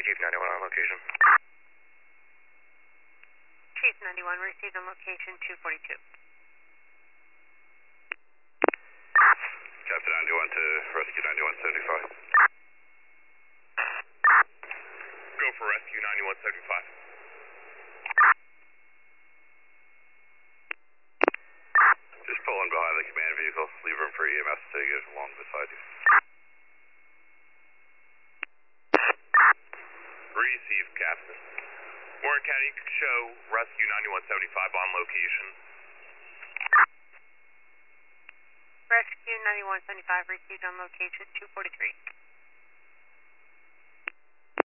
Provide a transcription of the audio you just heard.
Chief 91 on location. Chief 91 received on location 242. Captain 91 to rescue 9175. Go for rescue 9175. Just pull in behind the command vehicle. Leave room for EMS to get along beside you. Receive, Captain. Warren County, you can show rescue 9175 on location. Rescue 9175 received on location 243.